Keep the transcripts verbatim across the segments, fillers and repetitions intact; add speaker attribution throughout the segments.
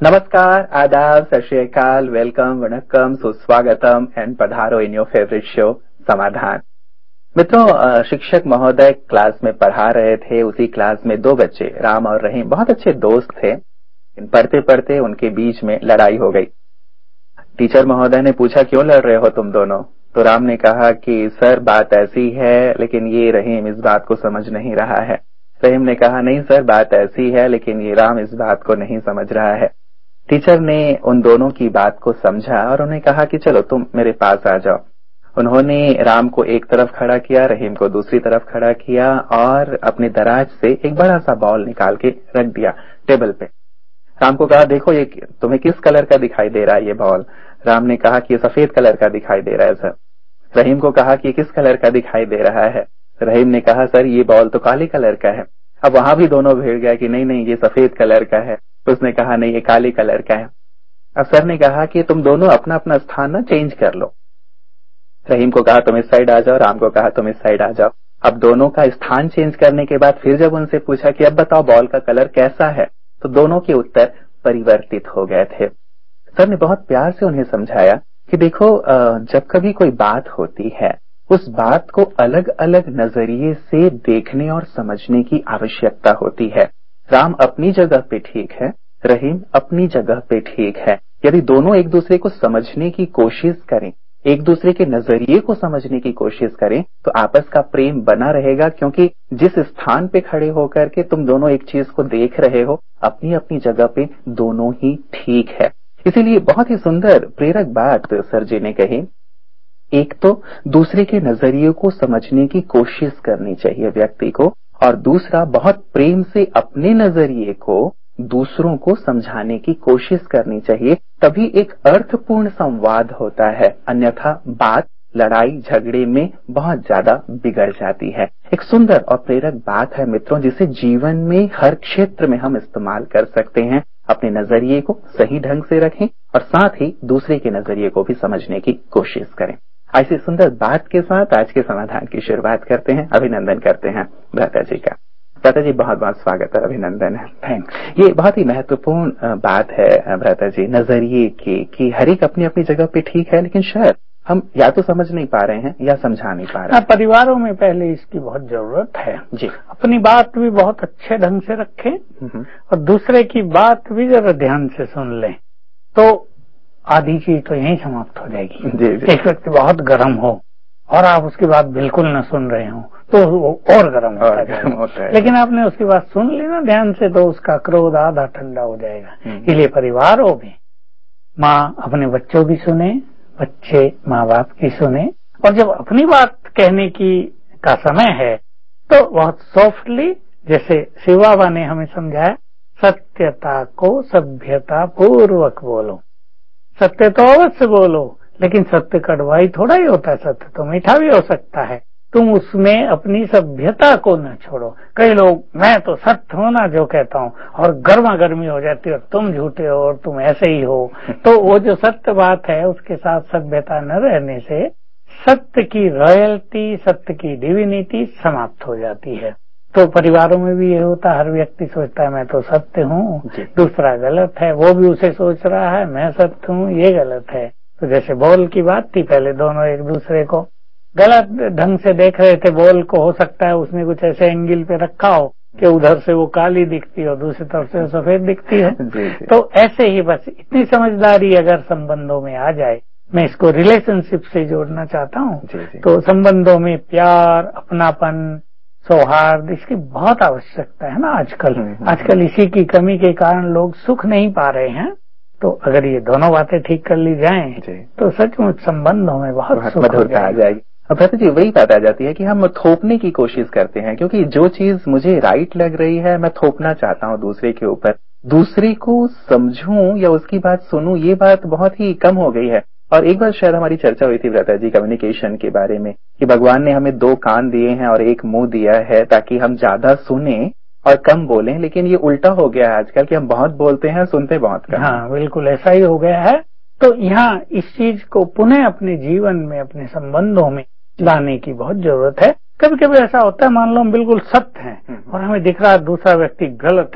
Speaker 1: नमस्कार, आदाब, सत श्री अकाल, वेलकम, वणक्कम, सुस्वागतम एंड पधारो इन योर फेवरेट शो समाधान। मित्रों, शिक्षक महोदय क्लास में पढ़ा रहे थे। उसी क्लास में दो बच्चे, राम और रहीम, बहुत अच्छे दोस्त थे। पढ़ते पढ़ते उनके बीच में लड़ाई हो गई। टीचर महोदय ने पूछा, क्यों लड़ रहे हो तुम दोनों? तो राम ने कहा कि सर बात ऐसी है, लेकिन ये रहीम इस बात को समझ नहीं रहा है। रहीम ने कहा, नहीं सर बात ऐसी है, लेकिन ये राम इस बात को नहीं समझ रहा है। टीचर ने उन दोनों की बात को समझा और उन्हें कहा कि चलो तुम मेरे पास आ जाओ। उन्होंने राम को एक तरफ खड़ा किया, रहीम को दूसरी तरफ खड़ा किया और अपने दराज से एक बड़ा सा बॉल निकाल के रख दिया टेबल पे। राम को कहा, देखो ये तुम्हें किस कलर का दिखाई दे रहा है ये बॉल? राम ने कहा कि ये सफेद कलर का दिखाई दे रहा है सर। रहीम को कहा कि किस कलर का दिखाई दे रहा है? रहीम ने कहा, सर ये बॉल तो काले कलर का है। अब वहां भी दोनों भिड़ गया कि नहीं नहीं ये सफेद कलर का है। उसने कहा नहीं ये काले कलर का है। अब सर ने कहा कि तुम दोनों अपना अपना स्थान ना चेंज कर लो। रहीम को कहा तुम इस साइड आ जाओ, राम को कहा तुम इस साइड आ जाओ। अब दोनों का स्थान चेंज करने के बाद फिर जब उनसे पूछा कि अब बताओ बॉल का कलर कैसा है, तो दोनों के उत्तर परिवर्तित हो गए थे। सर ने बहुत प्यार से उन्हें समझाया कि देखो, जब कभी कोई बात होती है उस बात को अलग अलग नजरिए से देखने और समझने की आवश्यकता होती है। राम अपनी जगह पे ठीक है, रहीम अपनी जगह पे ठीक है। यदि दोनों एक दूसरे को समझने की कोशिश करें, एक दूसरे के नजरिए को समझने की कोशिश करें, तो आपस का प्रेम बना रहेगा। क्योंकि जिस स्थान पे खड़े होकर के तुम दोनों एक चीज को देख रहे हो, अपनी अपनी जगह पे दोनों ही ठीक है। इसीलिए बहुत ही सुंदर प्रेरक बात सर जी ने कही। एक तो दूसरे के नजरिए को समझने की कोशिश करनी चाहिए व्यक्ति को, और दूसरा बहुत प्रेम से अपने नजरिए को दूसरों को समझाने की कोशिश करनी चाहिए। तभी एक अर्थपूर्ण संवाद होता है, अन्यथा बात लड़ाई झगड़े में बहुत ज्यादा बिगड़ जाती है। एक सुंदर और प्रेरक बात है मित्रों, जिसे जीवन में हर क्षेत्र में हम इस्तेमाल कर सकते हैं। अपने नजरिए को सही ढंग से रखें और साथ ही दूसरे के नजरिए को भी समझने की कोशिश करें। ऐसी सुंदर बात के साथ आज के समाधान की शुरुआत करते हैं। अभिनंदन करते हैं भ्राता जी का। भ्राता जी बहुत बहुत स्वागत है, अभिनंदन है, थैंक्स। ये बहुत ही महत्वपूर्ण बात है भ्राता जी, नजरिए की, कि हर एक अपनी अपनी जगह पे ठीक है, लेकिन शायद हम या तो समझ नहीं पा रहे हैं या समझा नहीं पा रहे हैं।
Speaker 2: परिवारों में पहले इसकी बहुत जरूरत है
Speaker 1: जी।
Speaker 2: अपनी बात भी बहुत अच्छे ढंग से रखें और दूसरे की बात भी जरा ध्यान से सुन लें, तो आधी चीज तो यहीं समाप्त हो जाएगी।
Speaker 1: जी, जी।
Speaker 2: एक व्यक्ति बहुत गर्म हो और आप उसकी बात बिल्कुल न सुन रहे हो, तो वो और गर्म होता है। लेकिन आपने उसकी बात सुन ली ना ध्यान से, तो उसका क्रोध आधा ठंडा हो जाएगा। इसलिए परिवारों में माँ अपने बच्चों की सुने, बच्चे माँ बाप की सुने, और जब अपनी बात कहने की का समय है तो बहुत सॉफ्टली, जैसे शिव बाबा ने हमें समझाया, सत्यता को सभ्यता पूर्वक बोलो। सत्य तो अवश्य बोलो, लेकिन सत्य कड़वाई थोड़ा ही होता है, सत्य तो मीठा भी हो सकता है। तुम उसमें अपनी सभ्यता को न छोड़ो। कई लोग मैं तो सत्य हूं ना जो कहता हूं, और गर्मा गर्मी हो जाती है और तुम झूठे हो और तुम ऐसे ही हो। तो वो जो सत्य बात है उसके साथ सभ्यता न रहने से सत्य की रॉयल्टी, सत्य की डिविनिटी समाप्त हो जाती है। तो परिवारों में भी ये होता है, हर व्यक्ति सोचता है मैं तो सत्य हूँ, दूसरा गलत है। वो भी उसे सोच रहा है मैं सत्य हूँ, ये गलत है। तो जैसे बॉल की बात थी, पहले दोनों एक दूसरे को गलत ढंग से देख रहे थे बॉल को। हो सकता है उसने कुछ ऐसे एंगल पे रखा हो कि उधर से वो काली दिखती हो, दूसरी तरफ से सफेद दिखती हो। तो ऐसे ही बस इतनी समझदारी अगर संबंधों में आ जाए, मैं इसको रिलेशनशिप से जोड़ना चाहता हूँ, तो संबंधों में प्यार, अपनापन, सौहार्द, इसकी बहुत आवश्यकता है ना आजकल। आजकल इसी की कमी के कारण लोग सुख नहीं पा रहे हैं। तो अगर ये दोनों बातें ठीक कर ली जाएं तो सचमुच संबंधों में बहुत
Speaker 1: मधुरता आ जाएगी। और भ्राता जी वही बात आ जाती है कि हम थोपने की कोशिश करते हैं, क्योंकि जो चीज मुझे राइट लग रही है मैं थोपना चाहता हूँ दूसरे के ऊपर। दूसरे को समझूं या उसकी बात सुनूं, ये बात बहुत ही कम हो गई है। और एक बार शायद हमारी चर्चा हुई थी भ्राता जी कम्युनिकेशन के बारे में, कि भगवान ने हमें दो कान दिए हैं और एक मुंह दिया है ताकि हम ज्यादा सुने और कम बोलें। लेकिन ये उल्टा हो गया है आजकल कि हम बहुत बोलते हैं, सुनते बहुत कम।
Speaker 2: हाँ बिल्कुल ऐसा ही हो गया है। तो यहाँ इस चीज को पुनः अपने जीवन में, अपने संबंधों में लाने की बहुत जरूरत है। कभी कभी ऐसा होता है, मान लो हम बिल्कुल सत्य हैं और हमें दिख रहा है दूसरा व्यक्ति गलत है,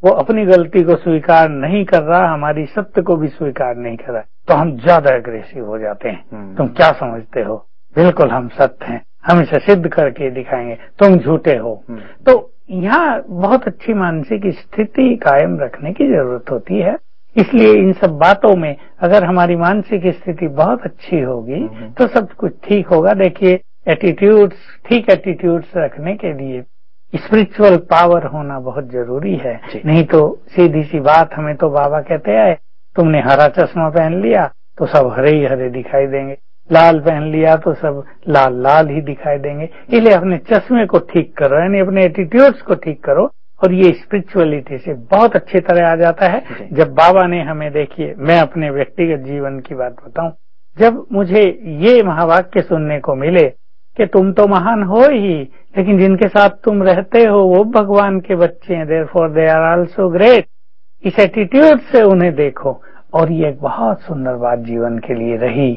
Speaker 2: वो अपनी गलती को स्वीकार नहीं कर रहा, हमारी सत्य को भी स्वीकार नहीं कर रहा, तो हम ज्यादा एग्रेसिव हो जाते हैं। तुम क्या समझते हो, बिल्कुल हम सत्य हैं, हम इसे सिद्ध करके दिखाएंगे, तुम झूठे हो। तो यहाँ बहुत अच्छी मानसिक स्थिति कायम रखने की जरूरत होती है। इसलिए इन सब बातों में अगर हमारी मानसिक स्थिति बहुत अच्छी होगी तो सब कुछ ठीक होगा। देखिए, एटीट्यूड्स, ठीक एटीट्यूड्स रखने के लिए स्पिरिचुअल पावर होना बहुत जरूरी है। नहीं तो सीधी सी बात, हमें तो बाबा कहते हैं तुमने हरा चश्मा पहन लिया तो सब हरे ही हरे दिखाई देंगे, लाल पहन लिया तो सब लाल लाल ही दिखाई देंगे। इसलिए अपने चश्मे को ठीक करो, यानी अपने एटीट्यूड्स को ठीक करो, और ये स्पिरिचुअलिटी से बहुत अच्छी तरह आ जाता है। जब बाबा ने हमें, देखिए मैं अपने व्यक्तिगत जीवन की बात बताऊं, जब मुझे ये महावाक्य सुनने को मिले कि तुम तो महान हो ही, लेकिन जिनके साथ तुम रहते हो वो भगवान के बच्चे हैं, therefore they are also great, इस एटीट्यूड से उन्हें देखो। और ये एक बहुत सुंदर बात जीवन के लिए रही।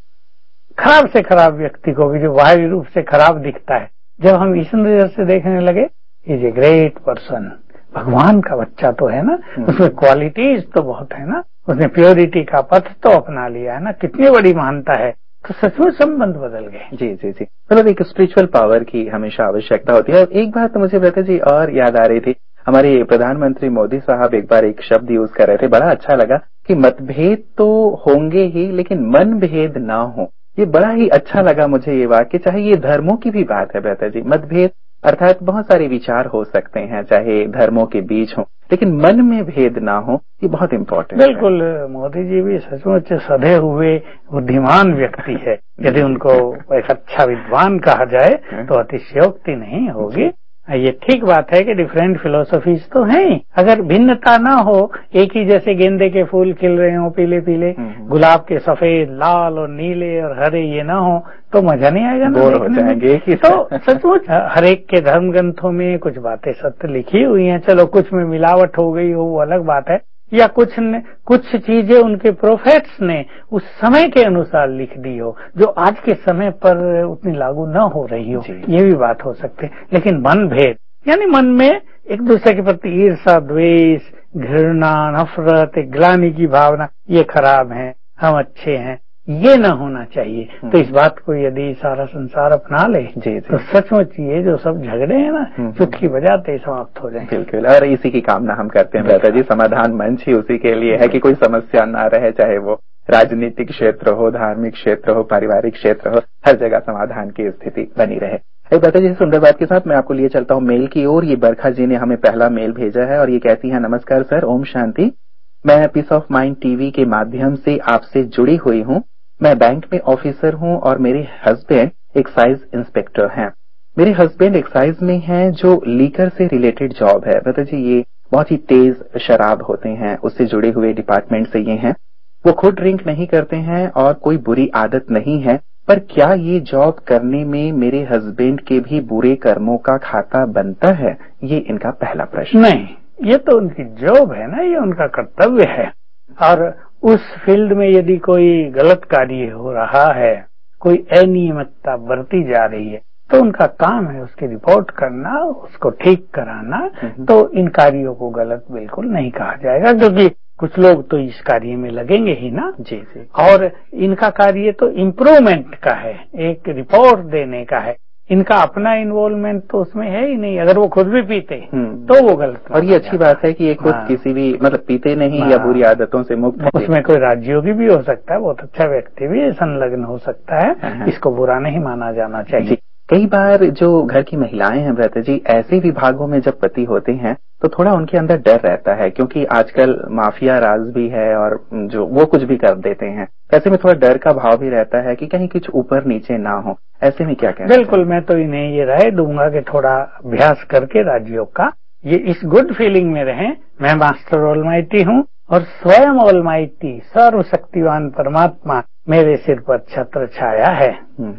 Speaker 2: खराब से खराब व्यक्ति को भी जो बाहरी रूप से खराब दिखता है, जब हम इस नजर से देखने लगे, इज ए ग्रेट पर्सन, भगवान का बच्चा तो है ना, उसमें क्वालिटीज तो बहुत है ना, उसने प्योरिटी का पथ तो अपना लिया है ना, कितनी बड़ी महानता है, तो सच में संबंध बदल गए।
Speaker 1: जी जी जी मतलब एक स्पिरिचुअल पावर की हमेशा आवश्यकता होती है। एक बात तो मुझे ब्रता जी और याद आ रही थी, हमारे प्रधानमंत्री मोदी साहब एक बार एक शब्द यूज कर रहे थे, बड़ा अच्छा लगा कि मतभेद तो होंगे ही लेकिन मन भेद ना हो। ये बड़ा ही अच्छा लगा मुझे ये वाक्य। चाहे ये धर्मों की भी बात है ब्रता जी, मतभेद अर्थात बहुत सारे विचार हो सकते हैं चाहे धर्मों के बीच हो, लेकिन मन में भेद ना हो, ये बहुत इम्पोर्टेंट है।
Speaker 2: बिल्कुल, मोदी जी भी सचमुच सधे हुए बुद्धिमान व्यक्ति है। यदि उनको एक अच्छा विद्वान कहा जाए तो अतिशयोक्ति नहीं होगी। ये ठीक बात है कि डिफरेंट फिलोसफीज तो हैं, अगर भिन्नता ना हो, एक ही जैसे गेंदे के फूल खिल रहे हो पीले पीले, गुलाब के सफेद, लाल और नीले और हरे ये ना हो तो मजा नहीं आएगा ना,
Speaker 1: बोर हो जाएंगे।
Speaker 2: तो सचमुच हर एक के धर्म ग्रंथों में कुछ बातें सत्य लिखी हुई हैं, चलो कुछ में मिलावट हो गई हो वो अलग बात है, या कुछ ने, कुछ चीजें उनके प्रोफेट्स ने उस समय के अनुसार लिख दी हो जो आज के समय पर उतनी लागू न हो रही हो, ये भी बात हो सकती है। लेकिन मन भेद, यानी मन में एक दूसरे के प्रति ईर्षा, द्वेष, घृणा, नफरत, ग्लानि की भावना, ये खराब है, हम अच्छे हैं, ये न होना चाहिए। तो इस बात को यदि सारा संसार अपना ले जी, जी, तो सचमुच ये जो सब झगड़े हैं ना, चुटकी बजाते ही समाप्त हो जाए।
Speaker 1: बिल्कुल, और इसी की कामना हम करते हैं ब्रता जी। समाधान मंच ही उसी के लिए है कि कोई समस्या ना रहे, चाहे वो राजनीतिक क्षेत्र हो, धार्मिक क्षेत्र हो, पारिवारिक क्षेत्र हो, हर जगह समाधान की स्थिति बनी रहे। एक ब्रता जी सुंदर बात के साथ मैं आपको लिए चलता हूँ मेल की ओर। ये बरखा जी ने हमें पहला मेल भेजा है और ये कहती है, नमस्कार सर, ओम शांति। मैं पीस ऑफ माइंड टीवी के माध्यम से आपसे जुड़ी हुई हूँ। मैं बैंक में ऑफिसर हूँ और मेरे हस्बैंड एक्साइज इंस्पेक्टर हैं। मेरे हस्बैंड एक्साइज में हैं जो लीकर से रिलेटेड जॉब है। ब्रता जी ये बहुत ही तेज शराब होते हैं, उससे जुड़े हुए डिपार्टमेंट से ये हैं। वो खुद ड्रिंक नहीं करते हैं और कोई बुरी आदत नहीं है, पर क्या ये जॉब करने में मेरे हस्बैंड के भी बुरे कर्मों का खाता बनता है? ये इनका पहला प्रश्न।
Speaker 2: नहीं, ये तो उनकी जॉब है ना, ये उनका कर्तव्य है। और उस फील्ड में यदि कोई गलत कार्य हो रहा है, कोई अनियमितता बरती जा रही है, तो उनका काम है उसकी रिपोर्ट करना, उसको ठीक कराना। तो इन कार्यों को गलत बिल्कुल नहीं कहा जाएगा, क्योंकि कुछ लोग तो इस कार्य में लगेंगे ही ना।
Speaker 1: जी जी।
Speaker 2: और इनका कार्य तो इम्प्रूवमेंट का है, एक रिपोर्ट देने का है। इनका अपना इन्वॉल्वमेंट तो उसमें है ही नहीं। अगर वो खुद भी पीते तो वो गलत।
Speaker 1: और ये अच्छी बात है कि ये खुद किसी भी मतलब पीते नहीं या बुरी आदतों से मुक्त है।
Speaker 2: उसमें कोई राजयोगी भी हो सकता है, बहुत अच्छा व्यक्ति भी संलग्न हो सकता है, इसको बुरा नहीं माना जाना चाहिए।
Speaker 1: कई बार जो घर की महिलाएं हैं ब्रता जी, ऐसे विभागों में जब पति होते हैं तो थोड़ा उनके अंदर डर रहता है, क्योंकि आजकल माफिया राज भी है और जो वो कुछ भी कर देते हैं। ऐसे में थोड़ा डर का भाव भी रहता है कि कहीं कुछ ऊपर नीचे ना हो। ऐसे में क्या कहना?
Speaker 2: बिल्कुल, मैं तो इन्हें ये राय दूंगा कि थोड़ा अभ्यास करके राजयोग का ये इस गुड फीलिंग में रहें, मैं मास्टर ऑलमाइटी हूँ और स्वयं ऑलमाइटी सर्वशक्तिवान परमात्मा मेरे सिर पर छत्र छाया है।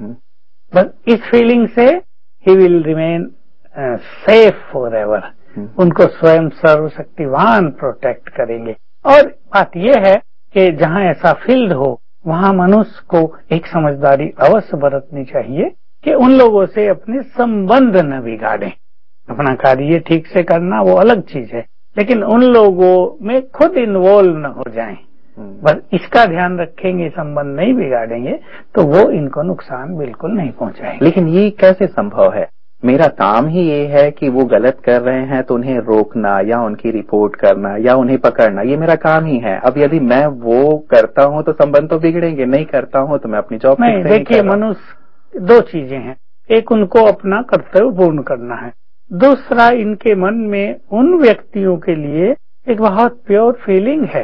Speaker 2: बस इस फीलिंग से ही will remain safe forever. उनको स्वयं सर्वशक्तिवान प्रोटेक्ट करेंगे। और बात यह है कि जहाँ ऐसा फील्ड हो वहाँ मनुष्य को एक समझदारी अवश्य बरतनी चाहिए कि उन लोगों से अपने संबंध न बिगाड़ें। अपना कार्य ठीक से करना वो अलग चीज है, लेकिन उन लोगों में खुद इन्वॉल्व न हो जाएं, बस इसका ध्यान रखेंगे, संबंध नहीं बिगाड़ेंगे तो वो इनको नुकसान बिल्कुल नहीं पहुंचाएंगे।
Speaker 1: लेकिन ये कैसे संभव है? मेरा काम ही ये है कि वो गलत कर रहे हैं तो उन्हें रोकना या उनकी रिपोर्ट करना या उन्हें पकड़ना, ये मेरा काम ही है। अब यदि मैं वो करता हूं तो संबंध तो बिगड़ेंगे, नहीं करता हूं तो मैं अपनी जॉब
Speaker 2: नहीं। देखिए, मनुष्य दो चीजें हैं, एक उनको अपना कर्तव्य पूर्ण करना है, दूसरा इनके मन में उन व्यक्तियों के लिए एक बहुत प्योर फीलिंग है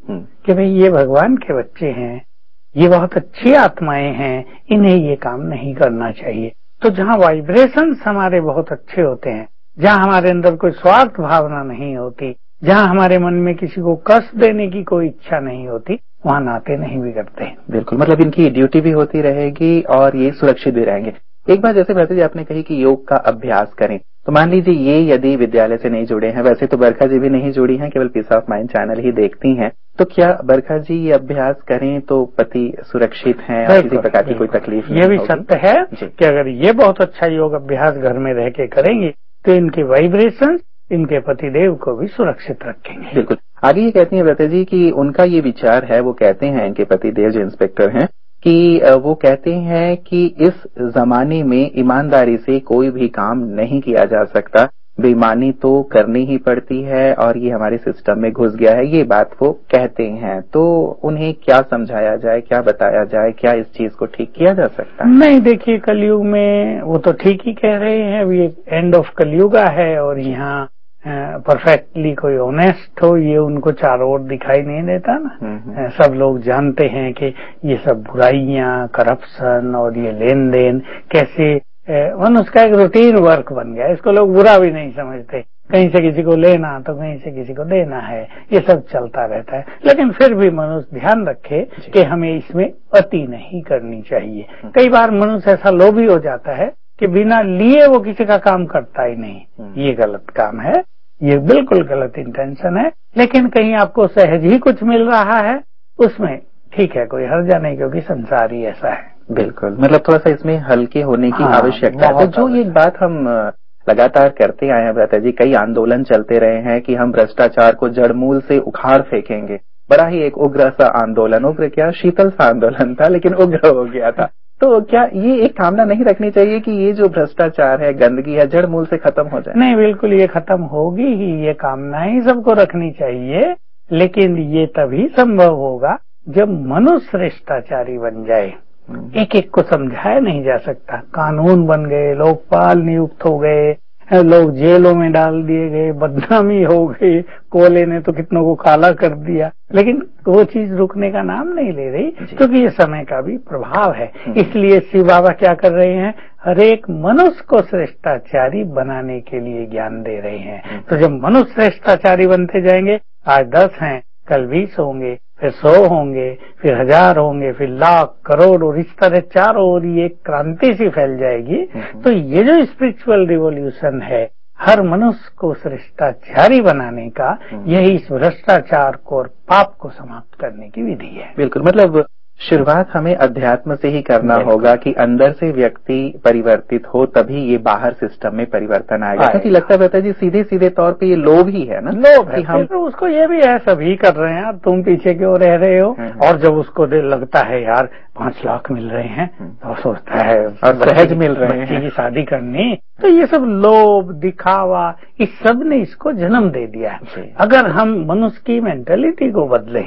Speaker 2: कि भाई ये भगवान के बच्चे हैं, ये बहुत अच्छी आत्माएं हैं, इन्हें ये काम नहीं करना चाहिए। तो जहाँ वाइब्रेशंस हमारे बहुत अच्छे होते हैं, जहाँ हमारे अंदर कोई स्वार्थ भावना नहीं होती, जहाँ हमारे मन में किसी को कष्ट देने की कोई इच्छा नहीं होती, वहाँ नाते नहीं बिगड़ते।
Speaker 1: बिल्कुल, मतलब इनकी ड्यूटी भी होती रहेगी और ये सुरक्षित भी रहेंगे। एक बात जैसे भ्राता जी आपने कही कि योग का अभ्यास करें, तो मान लीजिए ये यदि विद्यालय से नहीं जुड़े हैं, वैसे तो बरखा जी भी नहीं जुड़ी हैं, केवल पीस ऑफ माइंड चैनल ही देखती हैं, तो क्या बरखा जी ये अभ्यास करें तो पति सुरक्षित हैं और किसी प्रकार की कोई तकलीफ नहीं
Speaker 2: होगी? ये भी सत्य है कि अगर ये बहुत अच्छा योग अभ्यास घर में रह के करेंगे तो इनके वाइब्रेशन इनके पतिदेव को भी सुरक्षित रखेंगे।
Speaker 1: बिल्कुल। आगे ये कहती हैं भ्राता जी कि उनका ये विचार है, वो कहते हैं इनके पतिदेव जो इंस्पेक्टर हैं कि वो कहते हैं कि इस जमाने में ईमानदारी से कोई भी काम नहीं किया जा सकता, बेईमानी तो करनी ही पड़ती है और ये हमारे सिस्टम में घुस गया है, ये बात वो कहते हैं। तो उन्हें क्या समझाया जाए, क्या बताया जाए, क्या इस चीज को ठीक किया जा सकता है?
Speaker 2: नहीं, देखिए कलयुग में वो तो ठीक ही कह रहे हैं, अभी एंड ऑफ कलयुगा है और यहाँ परफेक्टली कोई ऑनेस्ट हो ये उनको चारों ओर दिखाई नहीं देता ना। सब लोग जानते हैं कि ये सब बुराइयां, करप्शन और ये लेन देन कैसे मनुष्य का एक रूटीन वर्क बन गया, इसको लोग बुरा भी नहीं समझते। कहीं से किसी को लेना तो कहीं से किसी को देना है, ये सब चलता रहता है। लेकिन फिर भी मनुष्य ध्यान रखे कि हमें इसमें अति नहीं करनी चाहिए। कई बार मनुष्य ऐसा लोभी हो जाता है कि बिना लिए वो किसी का काम करता ही नहीं, ये गलत काम है, ये बिल्कुल गलत इंटेंशन है। लेकिन कहीं आपको सहज ही कुछ मिल रहा है उसमें ठीक है, कोई हर्जा नहीं, क्योंकि संसार ही ऐसा है।
Speaker 1: बिल्कुल, मतलब थोड़ा सा इसमें हल्के होने की आवश्यकता है। तो जो एक बात हम लगातार करते आए हैं भ्राता जी, कई आंदोलन चलते रहे हैं कि हम भ्रष्टाचार को जड़ मूल से उखाड़ फेंकेंगे, बड़ा ही एक उग्र सा आंदोलन, उग्र क्या शीतल सा आंदोलन था लेकिन उग्र हो गया था। तो क्या ये एक कामना नहीं रखनी चाहिए कि ये जो भ्रष्टाचार है, गंदगी है, जड़ मूल से खत्म हो जाए?
Speaker 2: नहीं, बिल्कुल ये खत्म होगी ही, ये कामना ही सबको रखनी चाहिए। लेकिन ये तभी संभव होगा जब मनुष्य श्रेष्ठाचारी बन जाए। एक एक को समझाया नहीं जा सकता, कानून बन गए, लोकपाल नियुक्त हो गए, लोग जेलों में डाल दिए गए, बदनामी हो गई, कोयले ने तो कितनों को काला कर दिया, लेकिन वो चीज रुकने का नाम नहीं ले रही, क्योंकि ये समय का भी प्रभाव है। इसलिए शिव बाबा क्या कर रहे हैं, हर एक मनुष्य को श्रेष्ठाचारी बनाने के लिए ज्ञान दे रहे हैं। तो जब मनुष्य श्रेष्ठाचारी बनते जाएंगे, आज दस हैं, कल बीस होंगे, फिर सौ होंगे, फिर हजार होंगे, फिर लाख, करोड़, और इस तरह चारों ओर ये क्रांति सी फैल जाएगी। तो ये जो स्पिरिचुअल रिवॉल्यूशन है, हर मनुष्य को श्रेष्ठाचारी बनाने का, यही इस भ्रष्टाचार को और पाप को समाप्त करने की विधि है।
Speaker 1: बिल्कुल, मतलब शुरुआत हमें अध्यात्म से ही करना होगा कि अंदर से व्यक्ति परिवर्तित हो, तभी ये बाहर सिस्टम में परिवर्तन आएगा। क्योंकि लगता रहता है जी सीधे सीधे तौर पे ये लोभ ही है ना,
Speaker 2: लोभ है। हम तो उसको ये भी है, सभी कर रहे हैं, तुम पीछे क्यों रह रहे हो। और जब उसको लगता है यार पांच लाख मिल रहे हैं तो सहज है और सहज मिल रहे हैं, बच्ची की शादी करनी, तो ये सब लोभ, दिखावा, इस सब ने इसको जन्म दे दिया है। अगर हम मनुष्य की मेंटेलिटी को बदलें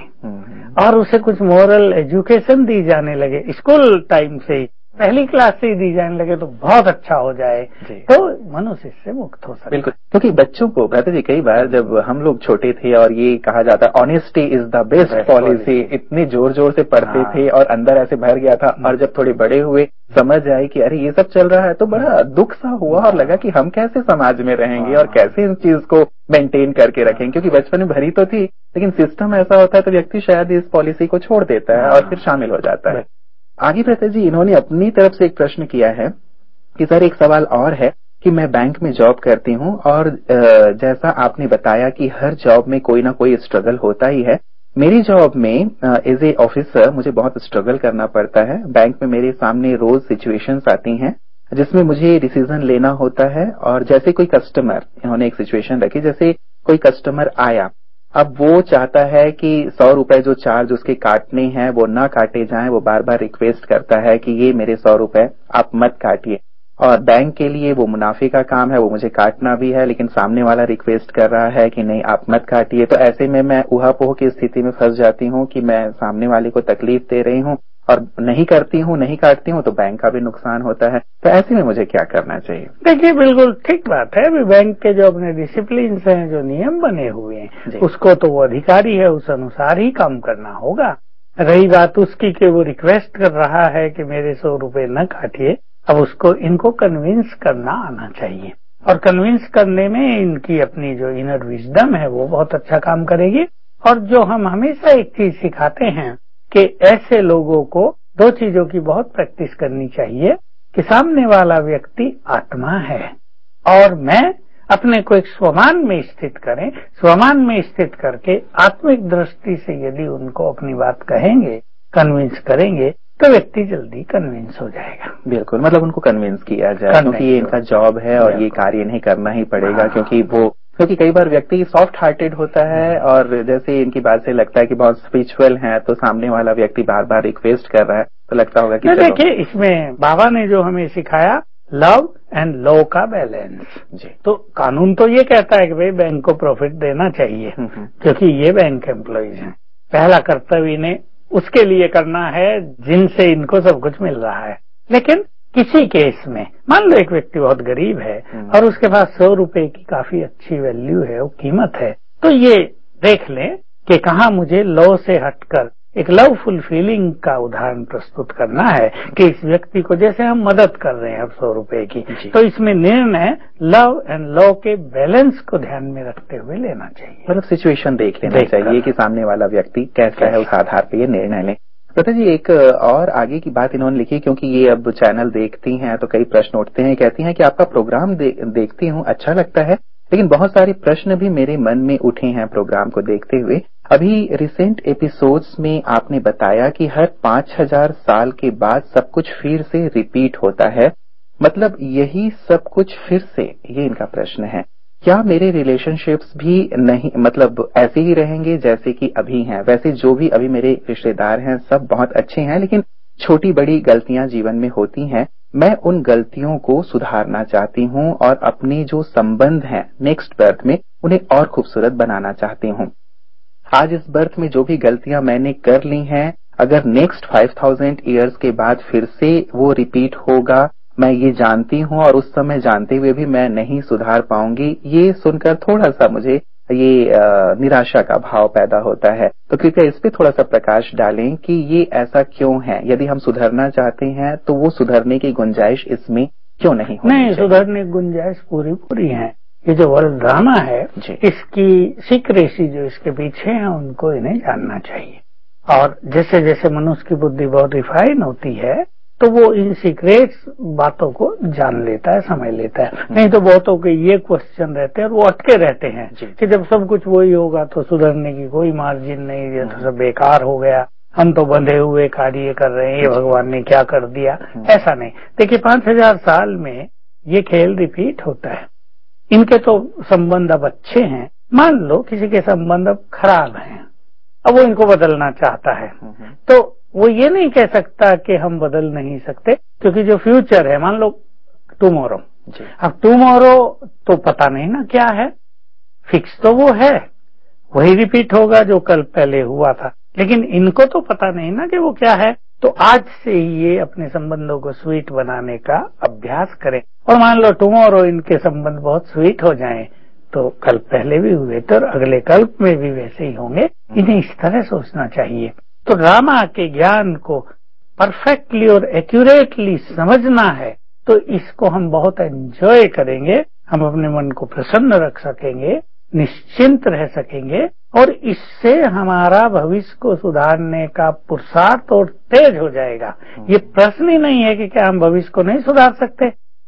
Speaker 2: और उसे कुछ मोरल एजुकेशन दी जाने लगे, स्कूल टाइम से ही, पहली क्लास से ही दी जाने लगे, तो बहुत अच्छा हो जाए, तो मनुष्य इससे मुक्त हो सकता है।
Speaker 1: बिल्कुल, क्योंकि बच्चों को भ्राता जी कई बार जब हम लोग छोटे थे और ये कहा जाता honesty is the best policy, इतने जोर जोर से पढ़ते थे और अंदर ऐसे भर गया था, और जब थोड़े बड़े हुए समझ आए कि अरे ये सब चल रहा है, तो बड़ा दुख सा हुआ और लगा कि हम कैसे समाज में रहेंगे और कैसे इस चीज को मेंटेन करके रखेंगे। क्योंकि बचपन में भरी तो थी, लेकिन सिस्टम ऐसा होता है तो व्यक्ति शायद इस पॉलिसी को छोड़ देता है और फिर शामिल हो जाता है। आगे भ्राता जी इन्होंने अपनी तरफ से एक प्रश्न किया है कि सर एक सवाल और है कि मैं बैंक में जॉब करती हूँ और जैसा आपने बताया कि हर जॉब में कोई ना कोई स्ट्रगल होता ही है, मेरी जॉब में एज ए ऑफिसर मुझे बहुत स्ट्रगल करना पड़ता है। बैंक में मेरे सामने रोज सिचुएशंस आती हैं जिसमें मुझे डिसीजन लेना होता है। और जैसे कोई कस्टमर, इन्होंने एक सिचुएशन रखी, जैसे कोई कस्टमर आया, अब वो चाहता है कि सौ रुपए जो चार्ज उसके काटने हैं वो ना काटे जाएं, वो बार बार रिक्वेस्ट करता है कि ये मेरे सौ रुपए आप मत काटिए। और बैंक के लिए वो मुनाफे का काम है, वो मुझे काटना भी है, लेकिन सामने वाला रिक्वेस्ट कर रहा है कि नहीं आप मत काटिए। तो ऐसे में मैं ऊहापोह की स्थिति में फंस जाती हूँ कि मैं सामने वाले को तकलीफ दे रही हूँ और नहीं करती हूँ, नहीं काटती हूँ तो बैंक का भी नुकसान होता है। तो ऐसे में मुझे क्या करना चाहिए?
Speaker 2: देखिए, बिल्कुल ठीक बात है। अभी बैंक के जो अपने डिसिप्लिन हैं, जो नियम बने हुए हैं, उसको तो वो अधिकारी है, उस अनुसार ही काम करना होगा। रही बात उसकी कि वो रिक्वेस्ट कर रहा है कि मेरे सौ रुपए न काटिए, अब उसको इनको कन्विंस करना आना चाहिए, और कन्विंस करने में इनकी अपनी जो इनर विजडम है वो बहुत अच्छा काम करेगी। और जो हम हमेशा एक चीज सिखाते हैं कि ऐसे लोगों को दो चीजों की बहुत प्रैक्टिस करनी चाहिए कि सामने वाला व्यक्ति आत्मा है और मैं अपने को एक स्वमान में स्थित करें, स्वमान में स्थित करके आत्मिक दृष्टि से यदि उनको अपनी बात कहेंगे, कन्विंस करेंगे, तो व्यक्ति जल्दी कन्विंस हो जाएगा।
Speaker 1: बिल्कुल, मतलब उनको कन्विंस किया जाए, क्योंकि ये इनका जॉब है और ये कार्य इन्हें करना ही पड़ेगा। हाँ। क्योंकि वो क्योंकि कई बार व्यक्ति सॉफ्ट हार्टेड होता है और जैसे इनकी बात से लगता है कि बहुत स्पिरिचुअल है, तो सामने वाला व्यक्ति बार बार रिक्वेस्ट कर रहा है तो लगता होगा कि
Speaker 2: देखिए, इसमें बाबा ने जो हमें सिखाया लव एंड लॉ का बैलेंस जी। तो कानून तो ये कहता है कि भाई बैंक को प्रॉफिट देना चाहिए, क्योंकि ये बैंक एम्प्लॉइज हैं। पहला कर्तव्य इन्हें उसके लिए करना है जिनसे इनको सब कुछ मिल रहा है। लेकिन किसी केस में मान लो एक व्यक्ति बहुत गरीब है और उसके पास सौ रुपए की काफी अच्छी वैल्यू है, वो कीमत है, तो ये देख लें कि कहाँ मुझे लॉ से हटकर एक लवफुल फीलिंग का उदाहरण प्रस्तुत करना है कि इस व्यक्ति को जैसे हम मदद कर रहे हैं अब सौ रुपए की, तो इसमें निर्णय लव एंड लॉ के बैलेंस को ध्यान में रखते हुए लेना चाहिए।
Speaker 1: मतलब सिचुएशन देख लेना चाहिए कि सामने वाला व्यक्ति कैसा है, उस आधार पर ये निर्णय लें। लता जी, एक और आगे की बात इन्होंने लिखी, क्योंकि ये अब चैनल देखती हैं तो कई प्रश्न उठते हैं। कहती हैं कि आपका प्रोग्राम दे, देखती हूँ, अच्छा लगता है, लेकिन बहुत सारे प्रश्न भी मेरे मन में उठे हैं प्रोग्राम को देखते हुए। अभी रिसेंट एपिसोड्स में आपने बताया कि हर पांच हजार साल के बाद सब कुछ फिर से रिपीट होता है, मतलब यही सब कुछ फिर से, ये इनका प्रश्न है। क्या मेरे रिलेशनशिप्स भी नहीं मतलब ऐसे ही रहेंगे जैसे कि अभी हैं? वैसे जो भी अभी मेरे रिश्तेदार हैं सब बहुत अच्छे हैं, लेकिन छोटी बड़ी गलतियां जीवन में होती हैं। मैं उन गलतियों को सुधारना चाहती हूँ और अपने जो संबंध हैं नेक्स्ट बर्थ में उन्हें और खूबसूरत बनाना चाहती हूँ। आज इस बर्थ में जो भी गलतियां मैंने कर ली हैं, अगर नेक्स्ट फाइव थाउजेंड ईयर्स के बाद फिर से वो रिपीट होगा, मैं ये जानती हूँ, और उस समय जानते हुए भी मैं नहीं सुधार पाऊंगी। ये सुनकर थोड़ा सा मुझे ये निराशा का भाव पैदा होता है। तो कृपया इस पे थोड़ा सा प्रकाश डालें कि ये ऐसा क्यों है। यदि हम सुधरना चाहते हैं तो वो सुधरने की गुंजाइश इसमें क्यों नहीं होनी
Speaker 2: नहीं, सुधरने की गुंजाइश पूरी पूरी है। ये जो वर्ल्ड ड्रामा है, इसकी सीक्रेसी जो इसके पीछे है, उनको इन्हें जानना चाहिए। और जैसे जैसे मनुष्य की बुद्धि बहुत रिफाइन होती है तो वो इन सीक्रेट्स बातों को जान लेता है, समझ लेता है। नहीं तो बहुतों के ये क्वेश्चन रहते हैं और वो अटके रहते हैं कि जब सब कुछ वही होगा तो सुधरने की कोई मार्जिन नहीं, ये तो सब बेकार हो गया, हम तो बंधे हुए कार्य कर रहे हैं, ये भगवान ने क्या कर दिया। ऐसा नहीं। देखिए, पांच हजार साल में ये खेल रिपीट होता है। इनके तो संबंध अब अच्छे हैं, मान लो किसी के संबंध अब खराब हैं, अब वो इनको बदलना चाहता है, तो वो ये नहीं कह सकता कि हम बदल नहीं सकते, क्योंकि जो फ्यूचर है, मान लो टुमारो, अब टुमारो तो पता नहीं ना क्या है, फिक्स तो वो है, वही रिपीट होगा जो कल पहले हुआ था, लेकिन इनको तो पता नहीं ना कि वो क्या है। तो आज से ही ये अपने संबंधों को स्वीट बनाने का अभ्यास करें, और मान लो टुमारो इनके संबंध बहुत स्वीट हो जाएं, तो कल पहले भी हुए तो अगले कल्प में भी वैसे ही होंगे। इन्हें इस तरह सोचना चाहिए। तो ड्रामा के ज्ञान को परफेक्टली और एक्यूरेटली समझना है, तो इसको हम बहुत एंजॉय करेंगे, हम अपने मन को प्रसन्न रख सकेंगे, निश्चिंत रह सकेंगे, और इससे हमारा भविष्य को सुधारने का पुरुषार्थ और तेज हो जाएगा। ये प्रश्न ही नहीं है कि क्या हम भविष्य को नहीं सुधार सकते।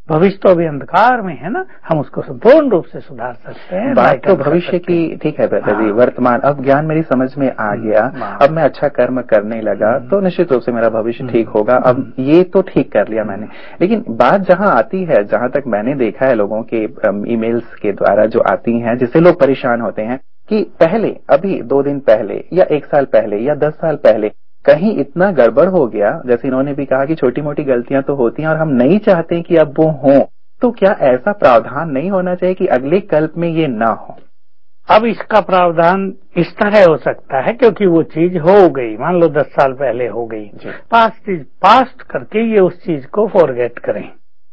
Speaker 2: भविष्य तो अभी अंधकार में है ना, हम उसको संपूर्ण रूप से सुधार सकते हैं।
Speaker 1: बात तो भविष्य की ठीक है बेटा जी, वर्तमान अब ज्ञान मेरी समझ में आ गया, अब मैं अच्छा कर्म करने लगा तो निश्चित रूप से मेरा भविष्य ठीक होगा। अब ये तो ठीक कर लिया मैंने, लेकिन बात जहां आती है, जहां तक मैंने देखा है लोगों के ईमेल्स के द्वारा जो आती हैं, जिससे लोग परेशान होते हैं कि पहले, अभी दो दिन पहले या एक साल पहले या दस साल पहले कहीं इतना गड़बड़ हो गया, जैसे इन्होंने भी कहा कि छोटी मोटी गलतियां तो होती हैं और हम नहीं चाहते कि अब वो हों, तो क्या ऐसा प्रावधान नहीं होना चाहिए कि अगले कल्प में ये ना हो?
Speaker 2: अब इसका प्रावधान इस तरह हो सकता है क्योंकि वो चीज हो गई, मान लो दस साल पहले हो गई, पास्ट चीज पास्ट करके ये उस चीज को फॉरगेट करें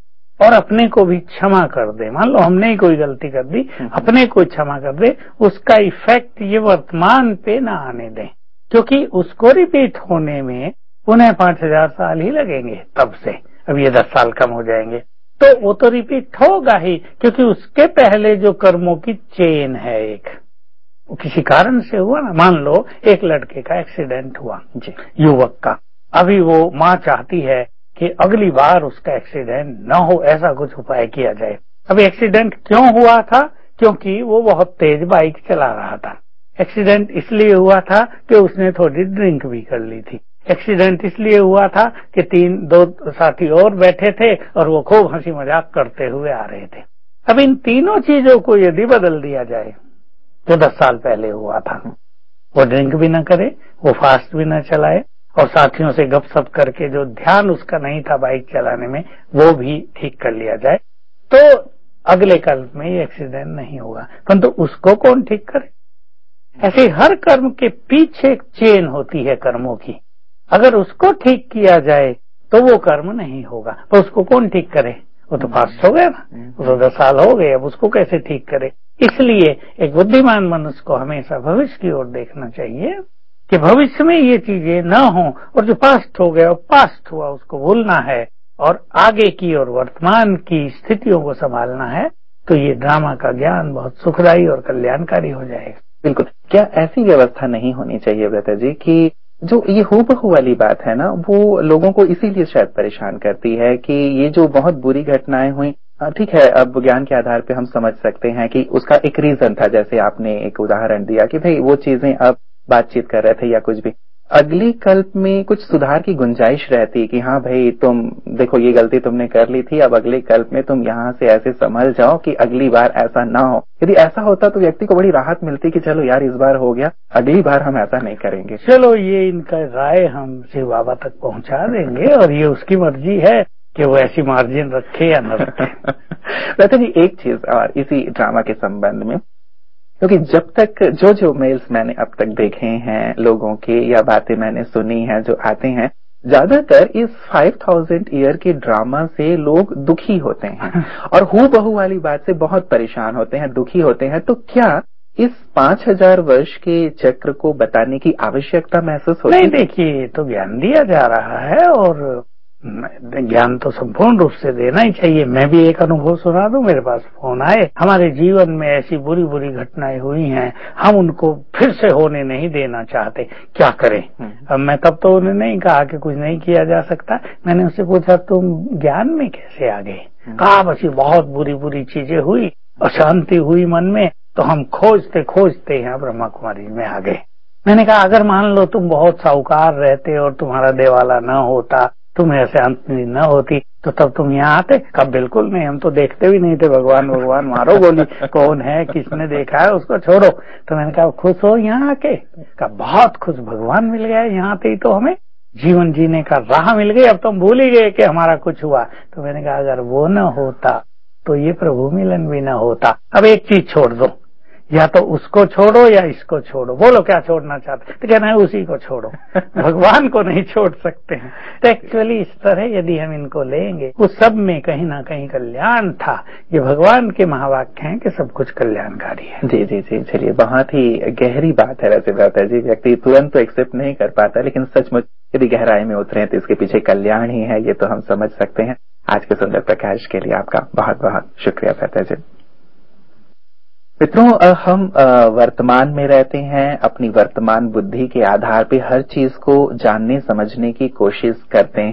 Speaker 2: और अपने को भी क्षमा कर दे। मान लो हमने ही कोई गलती कर दी, अपने को क्षमा कर दे, उसका इफेक्ट ये वर्तमान पे ना आने दें, क्योंकि उसको रिपीट होने में उन्हें पांच हजार साल ही लगेंगे तब से, अब ये दस साल कम हो जाएंगे, तो वो तो रिपीट होगा ही, क्योंकि उसके पहले जो कर्मों की चेन है, एक किसी कारण से हुआ ना। मान लो एक लड़के का एक्सीडेंट हुआ, युवक का, अभी वो माँ चाहती है कि अगली बार उसका एक्सीडेंट न हो, ऐसा कुछ उपाय किया जाए। अब एक्सीडेंट क्यों हुआ था? क्योंकि वो बहुत तेज बाइक चला रहा था। एक्सीडेंट इसलिए हुआ था कि उसने थोड़ी ड्रिंक भी कर ली थी। एक्सीडेंट इसलिए हुआ था कि तीन दो साथी और बैठे थे और वो खूब हंसी मजाक करते हुए आ रहे थे। अब इन तीनों चीजों को यदि बदल दिया जाए जो दस साल पहले हुआ था, वो ड्रिंक भी न करे, वो फास्ट भी न चलाए और साथियों से गपशप करके जो ध्यान उसका नहीं था बाइक चलाने में वो भी ठीक कर लिया जाए, तो अगले कल में ये एक्सीडेंट नहीं होगा। परंतु तो उसको कौन ठीक करे? ऐसे हर कर्म के पीछे एक चेन होती है कर्मों की, अगर उसको ठीक किया जाए तो वो कर्म नहीं होगा। तो उसको कौन ठीक करे? वो तो फास्ट हो गया ना, वो तो दस साल हो गए, अब उसको कैसे ठीक करे? इसलिए एक बुद्धिमान मनुष्य को हमेशा भविष्य की ओर देखना चाहिए कि भविष्य में ये चीजें न हो, और जो पास्ट हो गया पास्ट हुआ उसको भूलना है और आगे की और वर्तमान की स्थितियों को संभालना है। तो ये ड्रामा का ज्ञान बहुत सुखदायी और कल्याणकारी हो जाएगा।
Speaker 1: बिल्कुल। क्या ऐसी व्यवस्था नहीं होनी चाहिए ब्रता जी कि जो ये हूबहू वाली बात है ना, वो लोगों को इसीलिए शायद परेशान करती है कि ये जो बहुत बुरी घटनाएं हुई, ठीक है, अब ज्ञान के आधार पे हम समझ सकते हैं कि उसका एक रीजन था, जैसे आपने एक उदाहरण दिया कि भाई वो चीजें अब बातचीत कर रहे थे या कुछ भी, अगली कल्प में कुछ सुधार की गुंजाइश रहती कि हाँ भाई तुम देखो ये गलती तुमने कर ली थी, अब अगले कल्प में तुम यहाँ से ऐसे संभल जाओ कि अगली बार ऐसा ना हो। यदि ऐसा होता तो व्यक्ति को बड़ी राहत मिलती कि चलो यार इस बार हो गया, अगली बार हम ऐसा नहीं करेंगे।
Speaker 2: चलो ये इनका राय हम शिव बाबा तक पहुंचा देंगे और ये उसकी मर्जी है कि वो ऐसी मार्जिन रखे या न रखे।
Speaker 1: वैसे जी एक चीज और इसी ड्रामा के संबंध में, क्योंकि जब तक जो जो मेल्स मैंने अब तक देखे हैं लोगों के या बातें मैंने सुनी हैं जो आते हैं, ज्यादातर इस फाइव थाउजेंड ईयर के ड्रामा से लोग दुखी होते हैं और हू बहू वाली बात से बहुत परेशान होते हैं, दुखी होते हैं। तो क्या इस पांच हजार वर्ष के चक्र को बताने की आवश्यकता महसूस होती है?
Speaker 2: नहीं, देखिए तो ज्ञान दिया जा रहा है और ज्ञान तो संपूर्ण रूप से देना ही चाहिए। मैं भी एक अनुभव सुना दूं, मेरे पास फोन आए, हमारे जीवन में ऐसी बुरी बुरी घटनाएं हुई हैं, हम उनको फिर से होने नहीं देना चाहते, क्या करें? अब मैं तब तो उन्हें नहीं कहा कि कुछ नहीं किया जा सकता। मैंने उससे पूछा तुम ज्ञान में कैसे आ गए? कहा बस ये बहुत बुरी बुरी चीजें हुई, अशांति हुई मन में, तो हम खोजते खोजते यहाँ ब्रह्मा कुमारी में आ गए। मैंने कहा अगर मान लो तुम बहुत साहूकार रहते और तुम्हारा देवाला न होता, तुम्हें अशांति न होती, तो तब तुम यहाँ आते? कब बिल्कुल नहीं, हम तो देखते भी नहीं थे, भगवान भगवान मारो गोली, कौन है किसने देखा है उसको छोड़ो। तो मैंने कहा खुश हो यहाँ आके? कहा बहुत खुश, भगवान मिल गया यहाँ आते ही, तो हमें जीवन जीने का राह मिल गई, अब तो हम भूल ही गए कि हमारा कुछ हुआ। तो मैंने कहा अगर वो न होता तो ये प्रभु मिलन भी न होता। अब एक चीज छोड़ दो, या तो उसको छोड़ो या इसको छोड़ो, बोलो क्या छोड़ना चाहते? तो कहना है उसी को छोड़ो, भगवान को नहीं छोड़ सकते हैं। तो एक्चुअली इस तरह यदि हम इनको लेंगे, उस सब में कहीं ना कहीं कल्याण था। ये भगवान के महावाक्य हैं कि सब कुछ कल्याणकारी है।
Speaker 1: जी जी जी, चलिए बहुत ही गहरी बात है वैसे ब्रता जी, व्यक्ति तुरंत तो एक्सेप्ट नहीं कर पाता, लेकिन सचमुच यदि गहराई में उतरे तो इसके पीछे कल्याण ही है, ये तो हम समझ सकते हैं। आज के सुंदर प्रकाश के लिए आपका बहुत बहुत शुक्रिया ब्रता जी। मित्रों, हम वर्तमान में रहते हैं, अपनी वर्तमान बुद्धि के आधार पे हर चीज को जानने समझने की कोशिश करते हैं,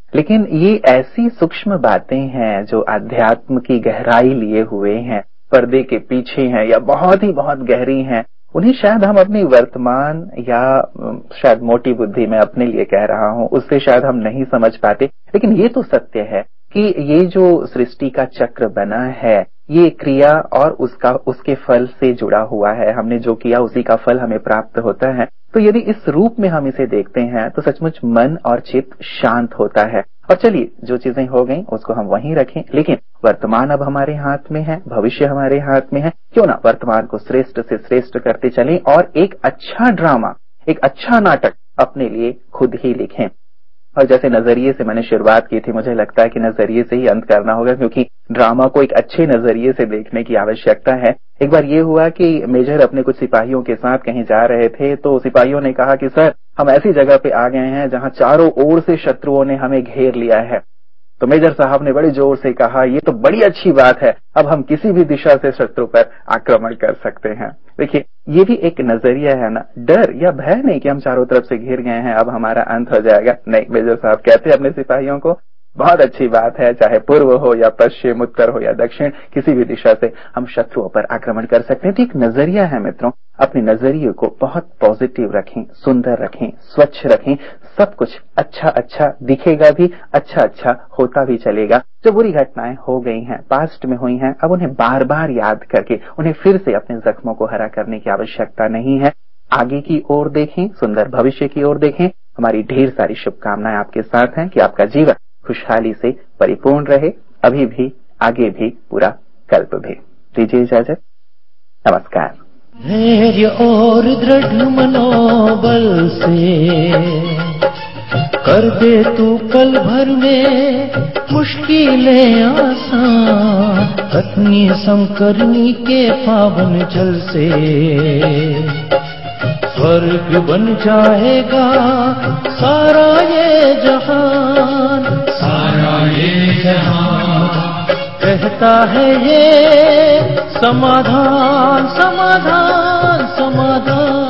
Speaker 1: लेकिन ये ऐसी सूक्ष्म बातें हैं जो आध्यात्म की गहराई लिए हुए हैं, पर्दे के पीछे हैं या बहुत ही बहुत गहरी हैं। उन्हें शायद हम अपनी वर्तमान या शायद मोटी बुद्धि में अपने लिए कह रहा हूं, उससे शायद हम नहीं समझ पाते। लेकिन ये तो सत्य है कि ये जो सृष्टि का चक्र बना है, ये क्रिया और उसका उसके फल से जुड़ा हुआ है। हमने जो किया उसी का फल हमें प्राप्त होता है। तो यदि इस रूप में हम इसे देखते हैं तो सचमुच मन और चित्त शांत होता है। और चलिए, जो चीजें हो गई उसको हम वहीं रखें, लेकिन वर्तमान अब हमारे हाथ में है, भविष्य हमारे हाथ में है। क्यों ना वर्तमान को श्रेष्ठ से श्रेष्ठ करते चलें और एक अच्छा ड्रामा, एक अच्छा नाटक अपने लिए खुद ही लिखें। और जैसे नजरिए से मैंने शुरुआत की थी, मुझे लगता है कि नजरिए से ही अंत करना होगा, क्योंकि ड्रामा को एक अच्छे नजरिए से देखने की आवश्यकता है। एक बार ये हुआ कि मेजर अपने कुछ सिपाहियों के साथ कहीं जा रहे थे, तो सिपाहियों ने कहा कि सर, हम ऐसी जगह पे आ गए हैं जहां चारों ओर से शत्रुओं ने हमें घेर लिया है। तो मेजर साहब ने बड़ी जोर से कहा, ये तो बड़ी अच्छी बात है, अब हम किसी भी दिशा से शत्रु पर आक्रमण कर सकते हैं। देखिए, ये भी एक नजरिया है ना, डर या भय नहीं कि हम चारों तरफ से घिर गए हैं, अब हमारा अंत हो जाएगा। नहीं, मेजर साहब कहते हैं अपने सिपाहियों को, बहुत अच्छी बात है, चाहे पूर्व हो या पश्चिम, उत्तर हो या दक्षिण, किसी भी दिशा से हम शत्रुओं पर आक्रमण कर सकते हैं। तो एक नजरिया है मित्रों, अपने नजरिए को बहुत पॉजिटिव रखें, सुंदर रखें, स्वच्छ रखें। सब कुछ अच्छा अच्छा दिखेगा भी, अच्छा अच्छा होता भी चलेगा। जो बुरी घटनाएं हो गई हैं, पास्ट में हुई हैं, अब उन्हें बार बार याद करके उन्हें फिर से अपने जख्मों को हरा करने की आवश्यकता नहीं है। आगे की ओर देखें, सुंदर भविष्य की ओर देखें। हमारी ढेर सारी शुभकामनाएं आपके साथ हैं कि आपका जीवन खुशहाली से परिपूर्ण रहे, अभी भी, आगे भी, पूरा कल्प भी। दीजिए इजाजत, नमस्कार।
Speaker 3: धैर्य और दृढ़ मनोबल से कर दे तू पल भर में मुश्किलें आसान, पत्नी समकरनी के पावन जल से स्वर्ग बन जाएगा सारा ये जहान, सारा ये जहान। कहता है ये समाधान, समाधान, समाधान।